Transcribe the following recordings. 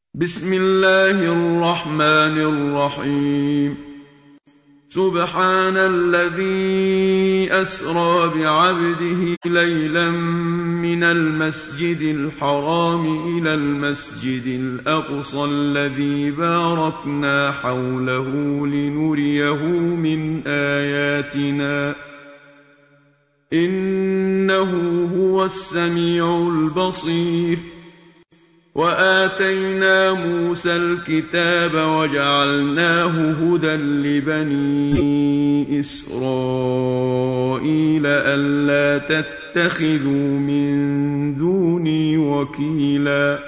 بسم الله الرحمن الرحيم. سبحان الذي أسرى بعبده ليلا من المسجد الحرام إلى المسجد الأقصى الذي باركنا حوله لنريه من آياتنا إنه هو السميع البصير. وآتينا موسى الكتاب وجعلناه هدى لبني إسرائيل ألا تتخذوا من دوني وكيلا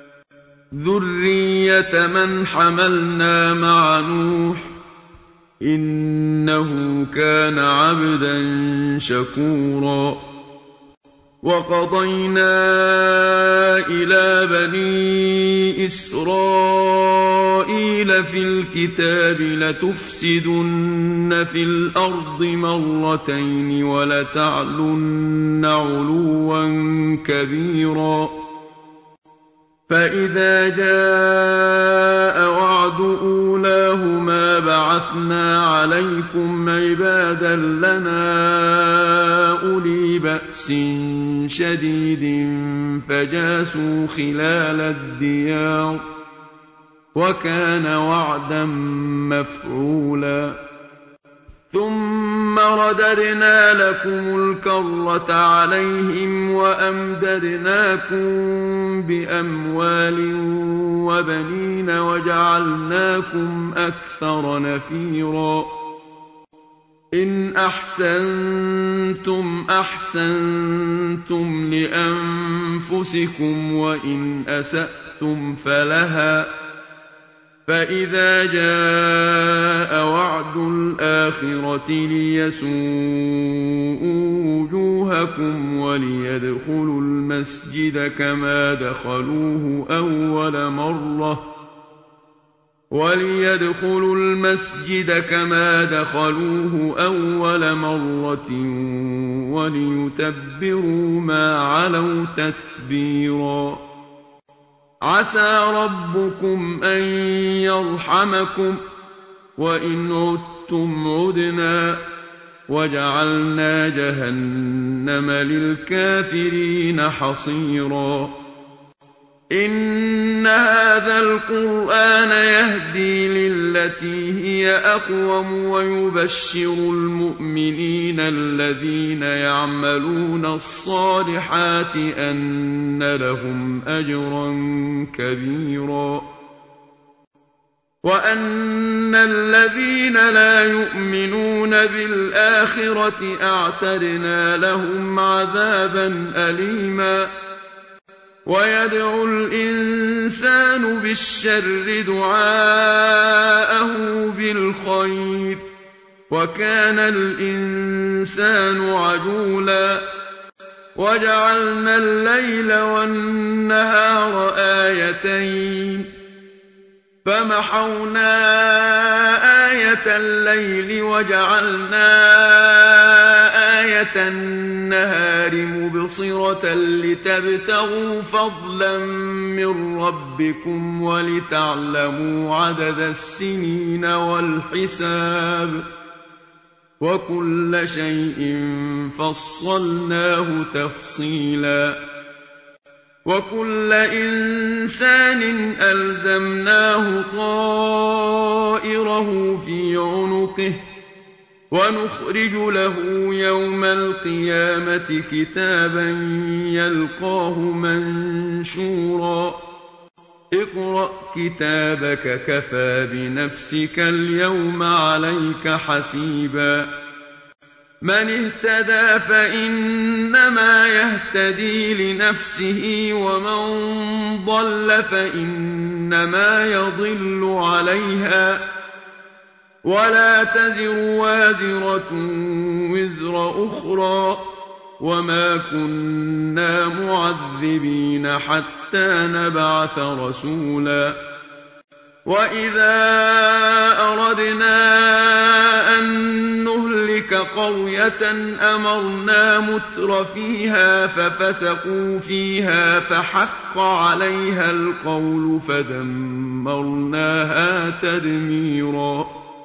ذرية من حملنا مع نوح إنه كان عبدا شكورا. وقضينا إلى بني إسرائيل في الكتاب لتفسدن في الأرض مرتين ولتعلن علوا كبيرا. فإذا جاء وعد أولاهما بعثنا عليكم عبادا لنا أولي بأس شديد فجاسوا خلال الديار وكان وعدا مفعولا. ثم رددنا لكم الكرة عليهم وأمددناكم بأموال وبنين وجعلناكم أكثر نفيرا. إن أحسنتم أحسنتم لأنفسكم وإن أسأتم فلها. فإذا جاء وعد الآخرة ليسوءوا وجوهكم وليدخلوا المسجد كما دخلوه أول مرة وليتبروا ما علوا تتبيرا. عسى ربكم أن يرحمكم وإن عدتم عدنا وجعلنا جهنم للكافرين حصيرا. إن هذا القرآن يهدي للتي هي أقوم ويبشر المؤمنين الذين يعملون الصالحات أن لهم أجرا كبيرا وأن الذين لا يؤمنون بالآخرة أعتدنا لهم عذابا أليما. ويدعو الإنسان بالشر دعاءه بالخير وكان الإنسان عجولا. وجعلنا الليل والنهار آيتين فمحونا آية الليل وجعلنا آية النهار مبصرة لتبتغوا فضلا من ربكم ولتعلموا عدد السنين والحساب وكل شيء فصلناه تفصيلا. وكل إنسان ألزمناه طائره في عنقه ونخرج له يوم القيامة كتابا يلقاه منشورا. اقرأ كتابك كفى بنفسك اليوم عليك حسيبا. من اهتدى فإنما يهتدي لنفسه ومن ضل فإنما يضل عليها ولا تزر وازرة وزر أخرى وما كنا معذبين حتى نبعث رسولا. وإذا أردنا أن نهلك قرية أمرنا متر فيها ففسقوا فيها فحق عليها القول فدمرناها تدميرا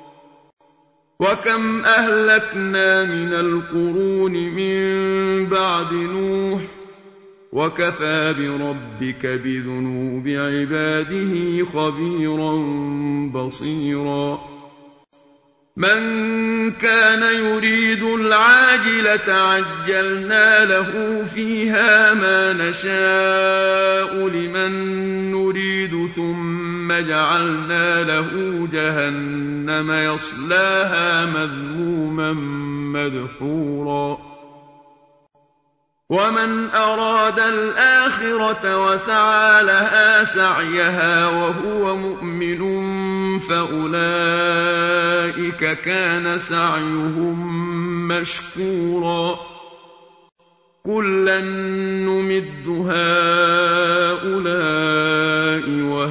وكم أهلكنا من القرون من بعد نوح وكفى بربك بذنوب عباده خبيرا بصيرا من كان يريد العاجلة عجلنا له فيها ما نشاء لمن نريد ثم جعلنا له جهنم يصلاها مذموما مدحورا ومن أراد الآخرة وسعى لها سعيها وهو مؤمن فأولئك كان سعيهم مشكورا كلا نمد هؤلاء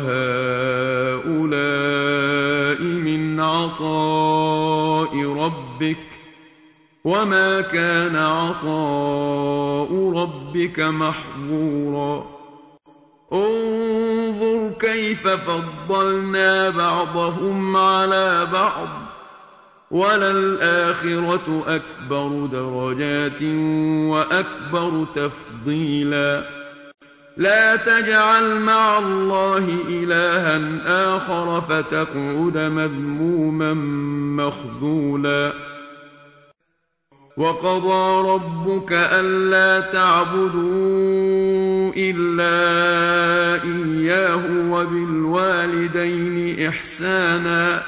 وهؤلاء من عطاء ربك وما كان عطاء ربك محظورا انظر كيف فضلنا بعضهم على بعض وللآخرة أكبر درجات وأكبر تفضيلا لا تجعل مع الله إلها آخر فتقعد مذموما مخذولا وقضى ربك ألا تعبدوا إلا إياه وبالوالدين إحسانا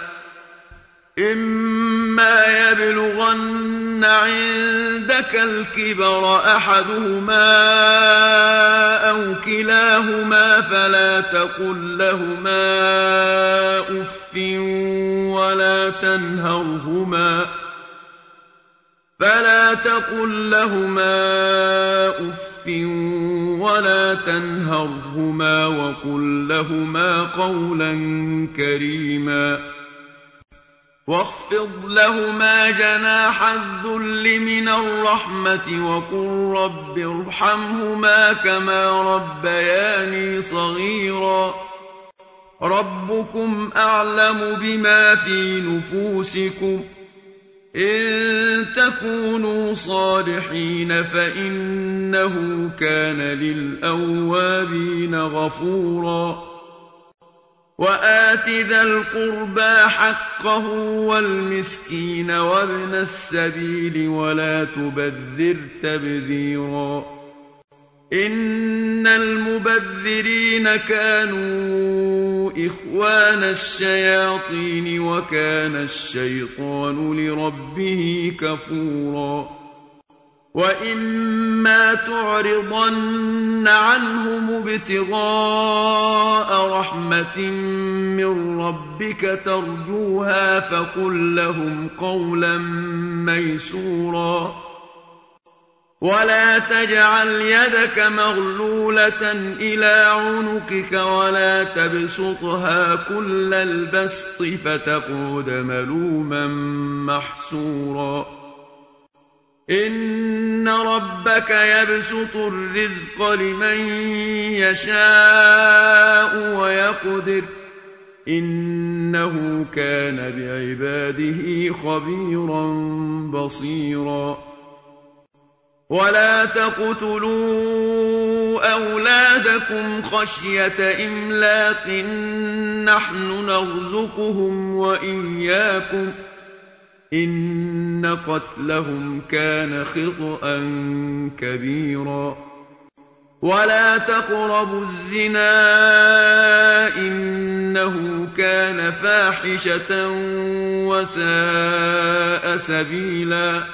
إما يبلغن عندك الكبر أحدهما أو كلاهما فلا تقل لهما أف ولا تنهرهما وقل لهما قولا كريما واخفض لهما جناح الذل من الرحمة وقل رب ارحمهما كما ربياني صغيرا ربكم أعلم بما في نفوسكم إن تكونوا صالحين فإنه كان للأوابين غفورا وآت ذا القربى حقه والمسكين وابن السبيل ولا تبذر تبذيرا إن المبذرين كانوا إخوان الشياطين وكان الشيطان لربه كفورا وإما تعرضن عنهم ابتغاء رحمة من ربك ترجوها فقل لهم قولا ميسورا ولا تجعل يدك مغلولة إلى عنقك ولا تبسطها كل البسط فتقعد ملوما محسورا إن ربك يبسط الرزق لمن يشاء ويقدر إنه كان بعباده خبيرا بصيرا ولا تقتلوا أولادكم خشية إملاق نحن نرزقهم وإياكم إن قتلهم كان خطأ كبيرا ولا تقربوا الزنا إنه كان فاحشة وساء سبيلا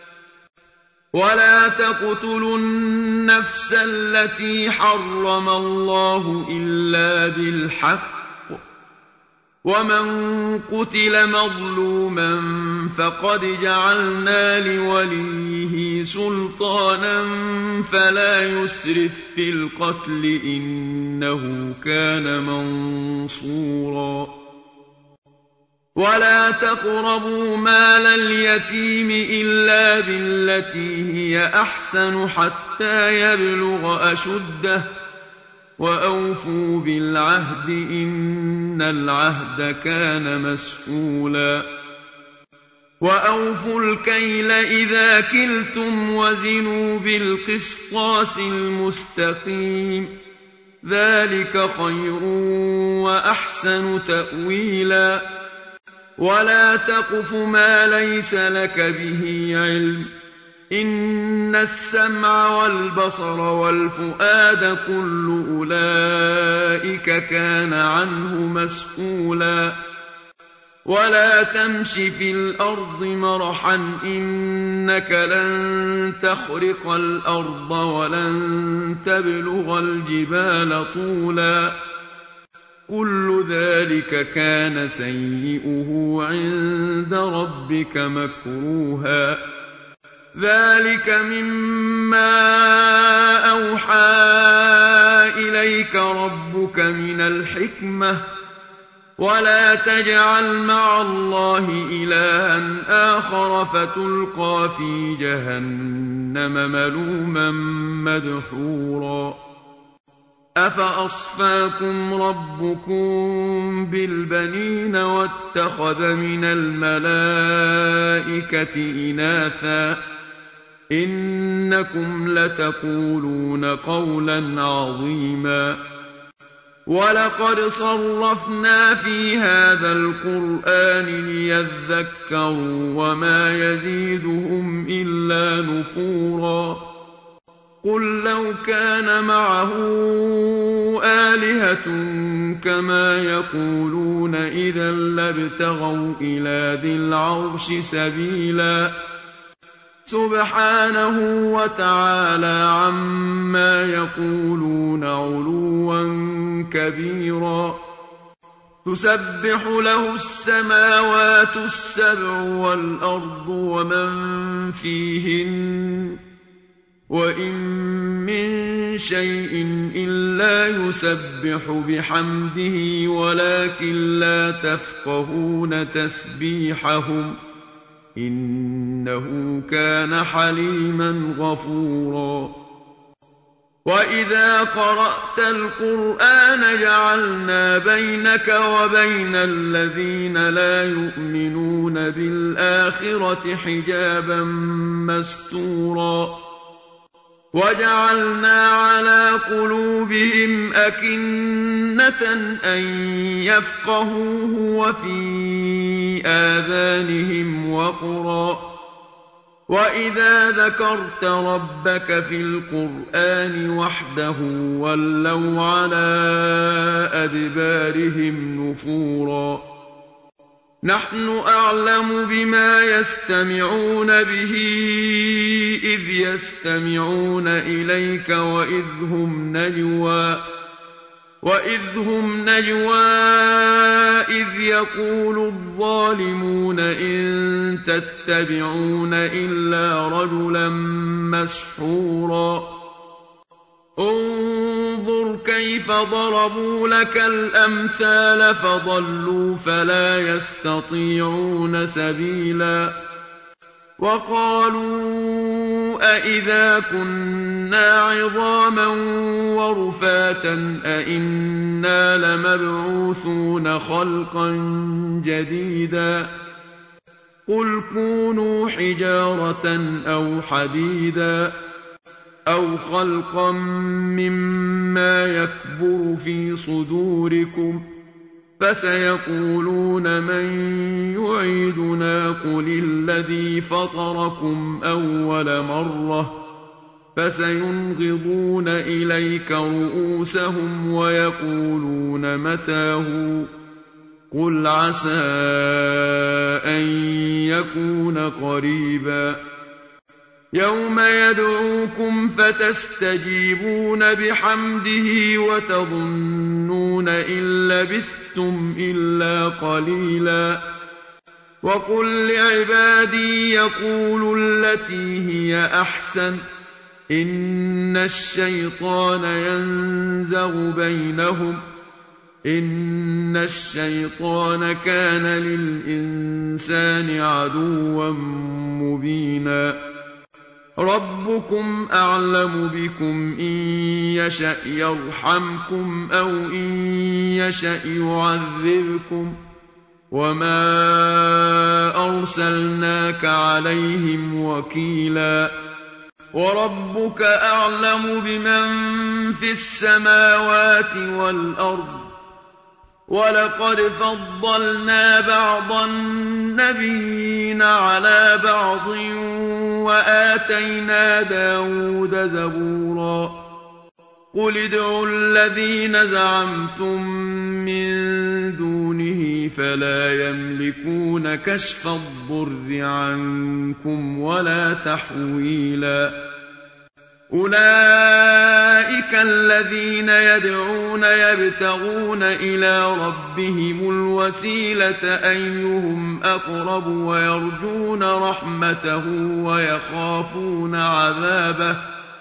ولا تقتلوا النفس التي حرم الله إلا بالحق ومن قتل مظلوما فقد جعلنا لوليه سلطانا فلا يسرف في القتل إنه كان منصورا ولا تقربوا مال اليتيم إلا بالتي هي أحسن حتى يبلغ أشده وأوفوا بالعهد إن العهد كان مسؤولا وأوفوا الكيل إذا كلتم وزنوا بالقسطاس المستقيم ذلك خير وأحسن تأويلا ولا تقف ما ليس لك به علم إن السمع والبصر والفؤاد كل أولئك كان عنه مسؤولا ولا تمش في الأرض مرحا إنك لن تخرق الأرض ولن تبلغ الجبال طولا كل ذلك كان سيئه عند ربك مكروها ذلك مما أوحى إليك ربك من الحكمة ولا تجعل مع الله إلها آخر فتلقى في جهنم ملوما مدحورا أفأصفاكم ربكم بالبنين واتخذ من الملائكة إناثا إنكم لتقولون قولا عظيما ولقد صرفنا في هذا القرآن ليذكروا وما يزيدهم إلا نفورا قل لو كان معه آلهة كما يقولون إذا لابتغوا إلى ذي العرش سبيلا سبحانه وتعالى عما يقولون علوا كبيرا تسبح له السماوات السبع والأرض ومن فيهن وإن من شيء إلا يسبح بحمده ولكن لا تفقهون تسبيحهم إنه كان حليما غفورا وإذا قرأت القرآن جعلنا بينك وبين الذين لا يؤمنون بالآخرة حجابا مستورا وجعلنا على قلوبهم أكنة أن يفقهوه وفي آذانهم وقرا وإذا ذكرت ربك في القرآن وحده ولوا على أدبارهم نفورا نحن أعلم بما يستمعون به إذ يستمعون إليك وإذ هم نجوى إذ يقول الظالمون إن تتبعون إلا رجلا مسحورا انظر كيف ضربوا لك الأمثال فضلوا فلا يستطيعون سبيلا وقالوا أإذا كنا عظاما ورفاتا أإنا لمبعوثون خلقا جديدا قل كونوا حجارة أو حديدا أو خلقا مما يكبر في صدوركم فسيقولون من يعيدنا قل الذي فطركم أول مرة فسينغضون إليك رؤوسهم ويقولون متاه قل عسى أن يكون قريبا يوم يدعوكم فتستجيبون بحمده وتظنون إن لبثتم إلا قليلا وقل لعبادي يقولوا التي هي أحسن إن الشيطان ينزغ بينهم إن الشيطان كان للإنسان عدوا مبينا ربكم أعلم بكم إن يشأ يرحمكم أو إن يشأ يعذبكم وما أرسلناك عليهم وكيلا وربك أعلم بمن في السماوات والأرض ولقد فضلنا بعض النبيين على بعض وآتينا داود زبورا قل ادعوا الذين زعمتم من دونه فلا يملكون كشف الضر عنكم ولا تحويلا أولئك الذين يدعون يبتغون إلى ربهم الوسيلة أيهم أقرب ويرجون رحمته ويخافون عذابه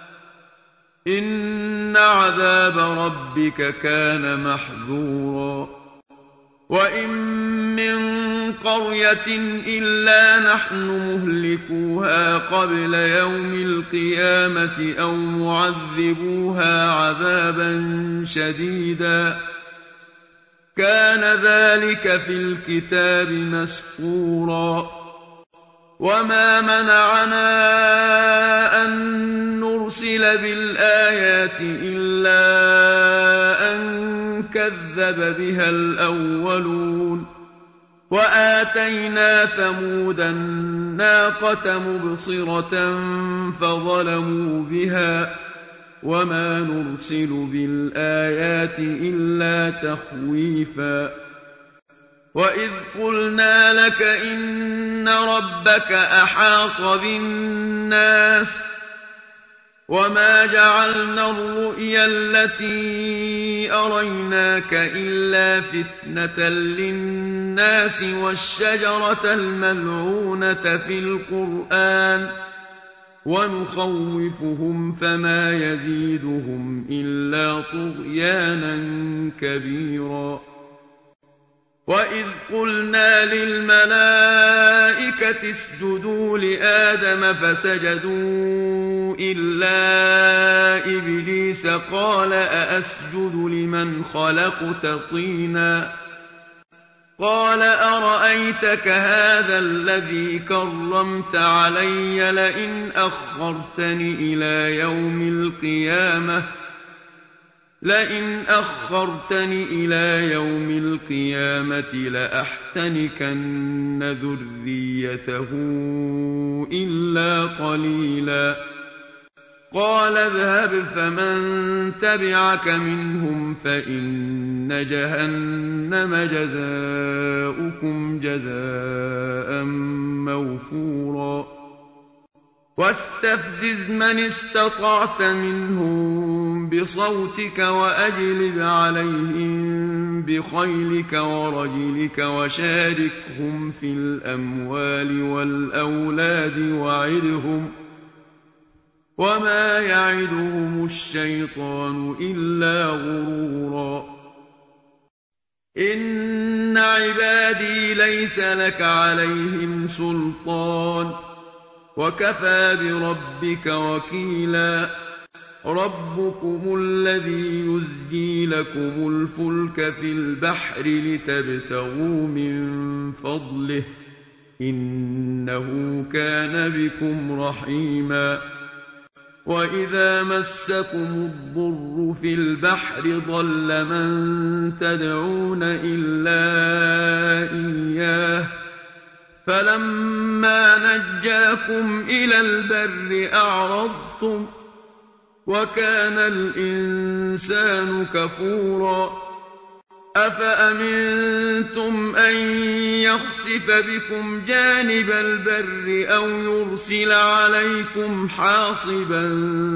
إن عذاب ربك كان محذورا وإن من قرية إلا نحن مهلكوها قبل يوم القيامة أو معذبوها عذابا شديدا كان ذلك في الكتاب مسطورا وما منعنا أن نرسل بالآيات إلا أن كذب بها الأولون وآتينا ثمود الناقة مبصرة فظلموا بها وما نرسل بالآيات إلا تخويفا وإذ قلنا لك إن ربك أحاط بالناس وما جعلنا الرؤيا التي أريناك إلا فتنة للناس والشجرة الملعونة في القرآن ونخوفهم فما يزيدهم إلا طغيانا كبيرا وإذ قلنا للملائكة اسجدوا لآدم فسجدوا إلا إبليس قال أأسجد لمن خلقت طينا قال أرأيتك هذا الذي كرمت علي لئن أخرتني إلى يوم القيامة لأحتنكن ذريته إلا قليلا قال اذهب فمن تبعك منهم فإن جهنم جزاؤكم جزاء موفورا واستفزز من استطعت منهم بصوتك وأجلب عليهم بخيلك ورجلك وشاركهم في الأموال والأولاد وعدهم وما يعدهم الشيطان إلا غرورا إن عبادي ليس لك عليهم سلطان وكفى بربك وكيلا ربكم الذي يزجي لكم الفلك في البحر لتبتغوا من فضله إنه كان بكم رحيما وإذا مسكم الضر في البحر ضل من تدعون إلا إياه فلما نجاكم إلى البر أعرضتم وكان الإنسان كفورا أفأمنتم أن يخسف بكم جانب البر أو يرسل عليكم حاصبا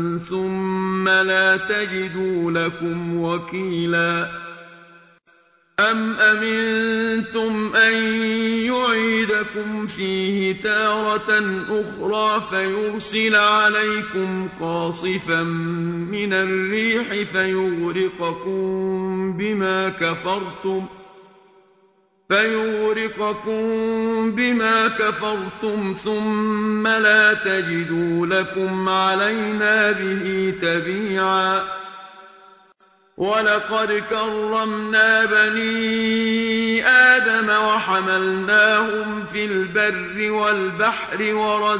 ثم لا تجدوا لكم وكيلا أَمْ أَمِنتُمْ أَن يُعِيدَكُمْ فِيهِ تَارَةً أُخْرَىٰ فَيُرْسِلَ عَلَيْكُمْ قَاصِفًا مِّنَ الرِّيحِ فَيُغْرِقَكُم بِمَا كَفَرْتُمْ ثُمَّ لَا تَجِدُوا لَكُمْ عَلَيْنَا بِهِ تَبِيعًا وَلَقَدْ كَرَّمْنَا بَنِي آدَمَ وَحَمَلْنَاهُمْ فِي الْبَرِّ وَالْبَحْرِ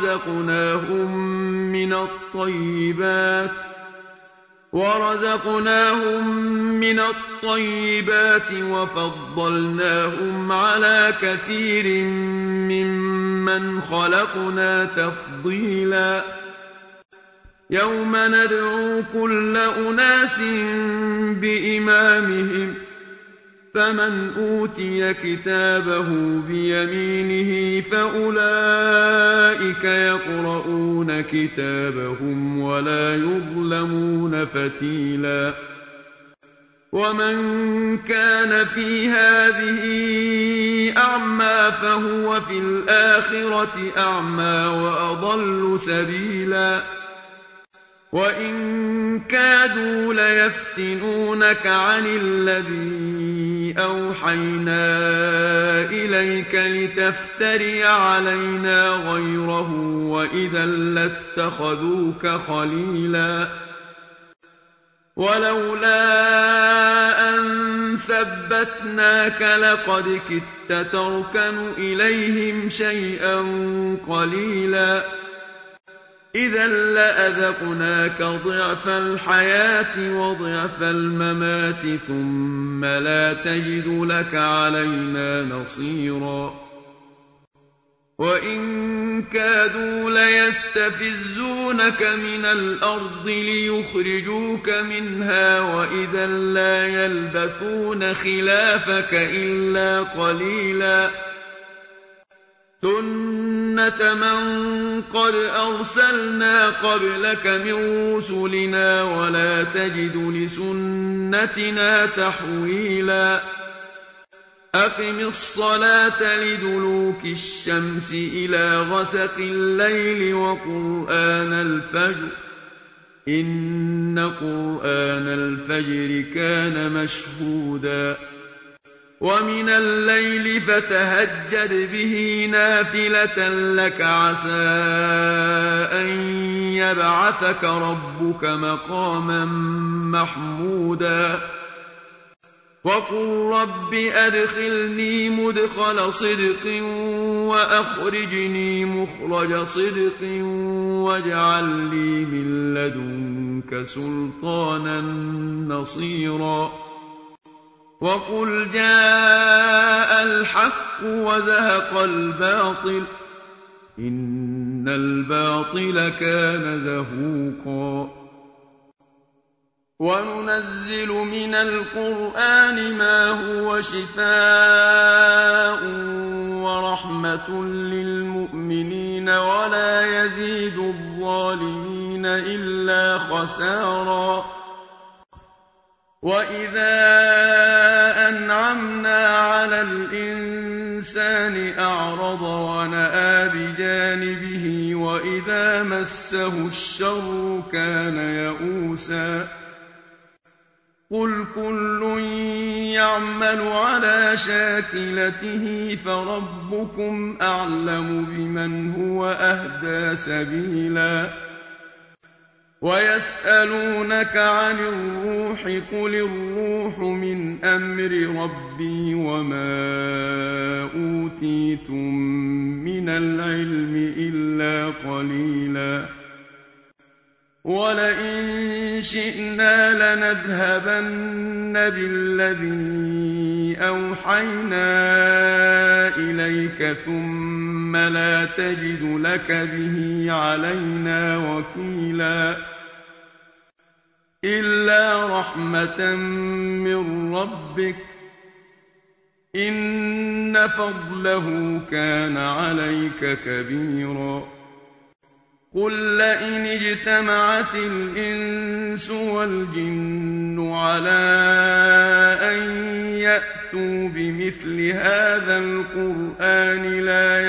وَرَزَقْنَاهُم مِّنَ الطَّيِّبَاتِ وَفَضَّلْنَاهُمْ عَلَىٰ كَثِيرٍ مِّمَّنْ خَلَقْنَا تَفْضِيلًا يَوْمَ نَدْعُو كُلَّ أُنَاسٍ بِإِمَامِهِمْ فَمَنْ أُوتِيَ كِتَابَهُ بِيَمِينِهِ فَأُولَٰئِكَ يَقْرَءُونَ كِتَابَهُمْ وَلَا يُظْلَمُونَ فَتِيلًا وَمَن كَانَ فِي هَٰذِهِ أَعْمَىٰ فَهُوَ فِي الْآخِرَةِ أَعْمَىٰ وَأَضَلُّ سَبِيلًا وَإِن كَادُوا لَيَفْتِنُونَكَ عَنِ الَّذِي أَوْحَيْنَا إِلَيْكَ لِتَفْتَرِيَ عَلَيْنَا غَيْرَهُ وَإِذًا لَّاتَّخَذُوكَ خَلِيلًا وَلَوْلَا أَن ثَبَّتْنَاكَ لَقَدْ كِدتَّ تَرْكَنُ إِلَيْهِمْ شَيْئًا قَلِيلًا إِذًا لَّأَذَقْنَاكَ ضِعْفَ الْحَيَاةِ وَضِعْفَ الْمَمَاتِ ثُمَّ لَا تَجِدُ لَكَ عَلَيْنَا نَصِيرًا وَإِن كَادُوا لَيَسْتَفِزُّونَكَ مِنَ الْأَرْضِ لِيُخْرِجُوكَ مِنْهَا وَإِذًا لَّا يَلْبَثُونَ خِلَافَكَ إِلَّا قَلِيلًا سُنَّةَ مَن قَدْ أَرْسَلْنَا قَبْلَكَ مِن رُّسُلِنَا وَلَا تَجِدُ لِسُنَّتِنَا تَحْوِيلًا أَقِمِ الصَّلَاةَ لِدُلُوكِ الشَّمْسِ إِلَىٰ غَسَقِ اللَّيْلِ وَقُرْآنَ الْفَجْرِ إِنَّ قُرْآنَ الْفَجْرِ كَانَ مَشْهُودًا وَمِنَ اللَّيْلِ فَتَهَجَّدْ بِهِ نَافِلَةً لَّكَ عَسَىٰ أَن يَبْعَثَكَ رَبُّكَ مَقَامًا مَّحْمُودًا وَقُل رَّبِّ أَدْخِلْنِي مُدْخَلَ صِدْقٍ وَأَخْرِجْنِي مُخْرَجَ صِدْقٍ وَاجْعَل لِّي مِن لَّدُنكَ سُلْطَانًا نَّصِيرًا وَقُلْ جَاءَ الْحَقُّ وَزَهَقَ الْبَاطِلُ إِنَّ الْبَاطِلَ كَانَ زَهُوقًا وَنُنَزِّلُ مِنَ الْقُرْآنِ مَا هُوَ شِفَاءٌ وَرَحْمَةٌ لِّلْمُؤْمِنِينَ وَلَا يَزِيدُ الظَّالِمِينَ إِلَّا خَسَارًا وَإِذَا أَنْعَمْنَا عَلَى الْإِنسَانِ أَعْرَضَ وَنَأَىٰ بِجَانِبِهِ وَإِذَا مَسَّهُ الشَّرُّ كَانَ يَئُوسًا قُلْ كُلٌّ يَعْمَلُ عَلَىٰ شَاكِلَتِهِ فَرَبُّكُمْ أَعْلَمُ بِمَنْ هُوَ أَهْدَىٰ سَبِيلًا وَيَسْأَلُونَكَ عَنِ الرُّوحِ قُلِ الرُّوحُ مِنْ أَمْرِ رَبِّي وَمَا أُوتِيتُم مِّنَ الْعِلْمِ إِلَّا قَلِيلًا وَلَئِن شِئْنَا لَنَذْهَبَنَّ بِالَّذِي أَوْحَيْنَا إِلَيْكَ ثُمَّ لَا تَجِدُ لَكَ بِهِ عَلَيْنَا وَكِيلًا إِلَّا رَحْمَةً مِّن رَّبِّكَ إِنَّ فَضْلَهُ كَانَ عَلَيْكَ كَبِيرًا قُل لَّئِنِ اجْتَمَعَتِ الْإِنسُ وَالْجِنُّ عَلَىٰ أَن يأتوا بمثل هذا القرآن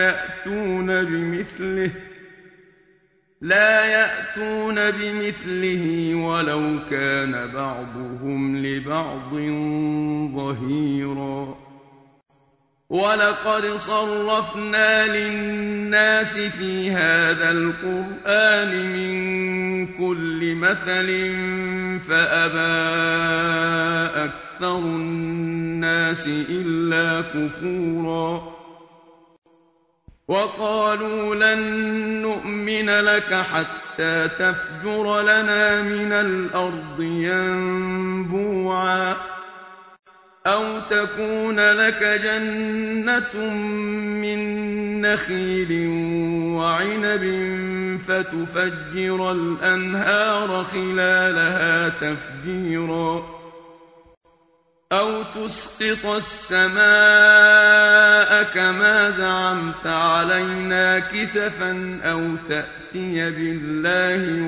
لا يأتون بمثله ولو كان بعضهم لبعض ظهيرا. ولقد صرفنا للناس في هذا القرآن من كل مثل فأبى أكثر الناس إلا كفورا. وقالوا لن نؤمن لك حتى تفجر لنا من الأرض ينبوعا أو تكون لك جنة من نخيل وعنب فتفجر الأنهار خلالها تفجيرا أو تسقط السماء كما زعمت علينا كسفا أو تأتي بالله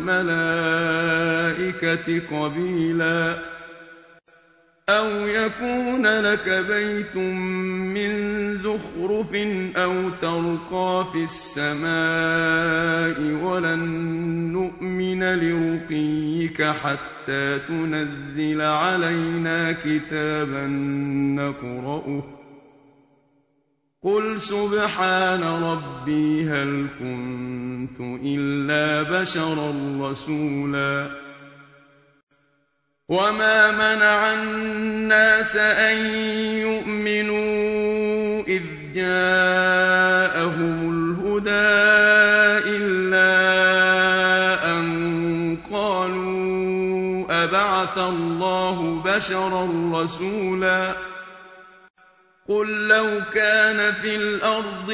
والملائكة قبيلا أو يكون لك بيت من زخرف أو ترقى في السماء ولن نؤمن لرقيك حتى تنزل علينا كتابا نقرأه قل سبحان ربي هل كنت إلا بشرا رسولا. وما منع الناس أن يؤمنوا إذ جاءهم الهدى إلا أن قالوا أبعث الله بشرا رسولا. قل لو كان في الأرض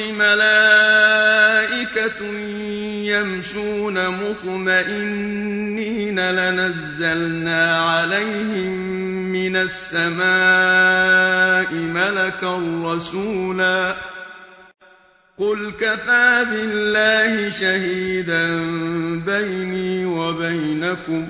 ملائكة يمشون مطمئنين لنزلنا عليهم من السماء ملكا رسولا. قل كفى بالله شهيدا بيني وبينكم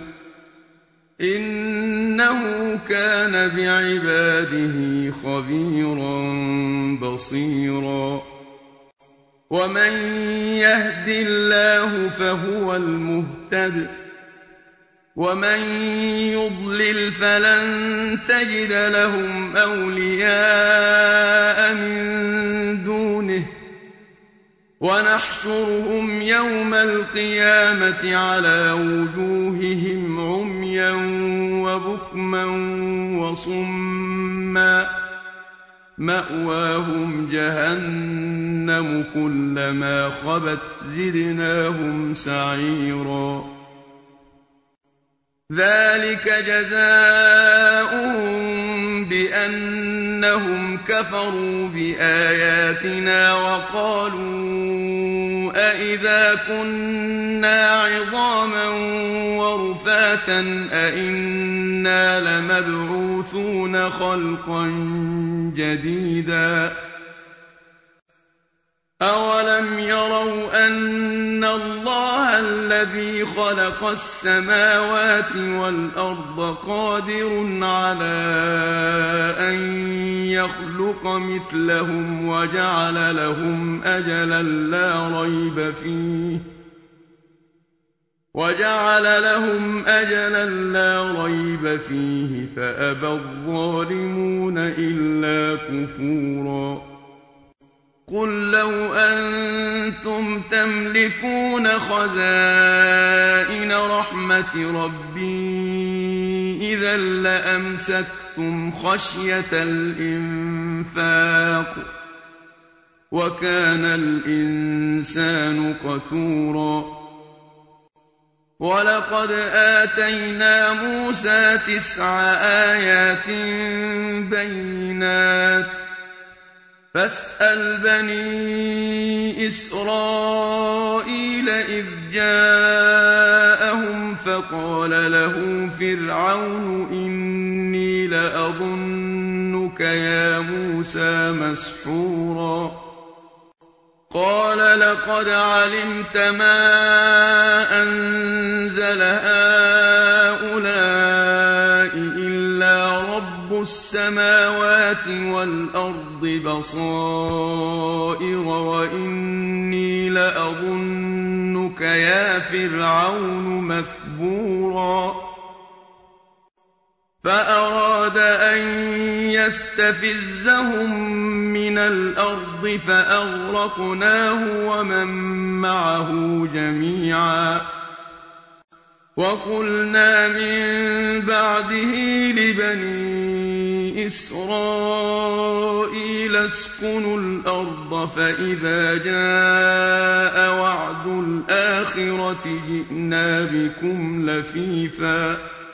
إنه كان بعباده خبيرا بصيرا. ومن يهد الله فهو المهتد ومن يضلل فلن تجد لهم أولياء من دونه ونحشرهم يوم القيامة على وجوههم عميا وبكما وصما مأواهم جهنم كلما خبت زدناهم سعيرا. ذلك جزاؤهم بأنهم كفروا بآياتنا وقالوا أإذا كنا عظاما ورفاتا أإنا لمبعوثون خلقا جديدا. أولم يروا أن الله الذي خلق السماوات والأرض قادر على أن يخلق مثلهم وجعل لهم أجلا لا ريب فيه فأبى الظالمون إلا كفورا. قل لو أنتم تملكون خزائن رحمة ربي إذا لأمسكتم خشية الإنفاق وكان الإنسان قتورا. ولقد آتينا موسى 9 آيات بينات فاسأل بني إسرائيل إذ جاءهم فقال له فرعون إني لأظنك يا موسى مسحورا. قال لقد علمت ما أنزل هؤلاء إلا رب السماوات والأرض بصائر وإني لأظنك يا فرعون مثبورا فأراد أن يستفزهم من الأرض فأغرقناه ومن معه جميعا وقلنا من بعده لبني إسرائيل اسكنوا الأرض فإذا جاء وعد الآخرة جئنا بكم لفيفا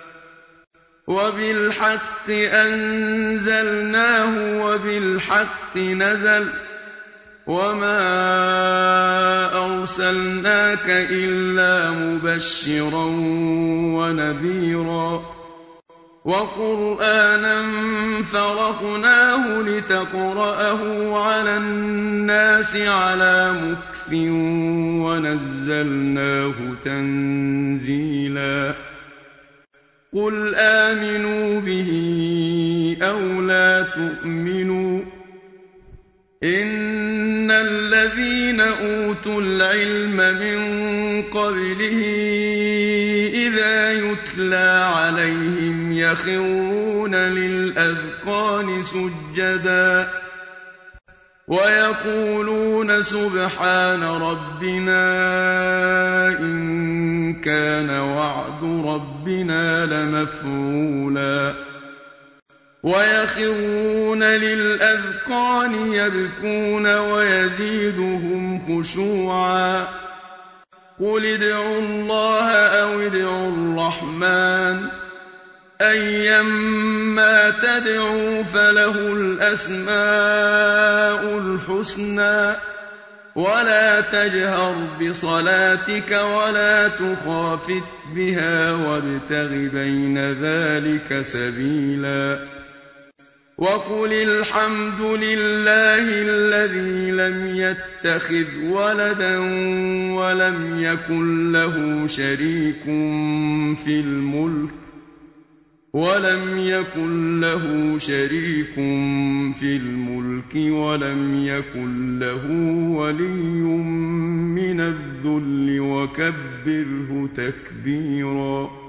وبالحق أنزلناه وبالحق نزل وما أرسلناك إلا مبشرا ونذيرا وقرآنا فرقناه لتقرأه على الناس على مكث ونزلناه تنزيلا قل آمنوا به أو لا تؤمنوا إن الذين أوتوا العلم من قبله إذا يتلى عليهم يخرون للأذقان سجدا ويقولون سبحان ربنا إن كان وعد ربنا لمفعولا ويخرون للأذقان يبكون ويزيدهم خشوعا قل ادعوا الله أو ادعوا الرحمن أيما تدعوا فله الأسماء الحسنى ولا تجهر بصلاتك ولا تخافت بها وابتغ بين ذلك سبيلا وقل الحمد لله الذي لم يتخذ ولدا ولم يكن له شريك في الملك ولم يكن له ولي من الذل وكبره تكبيرا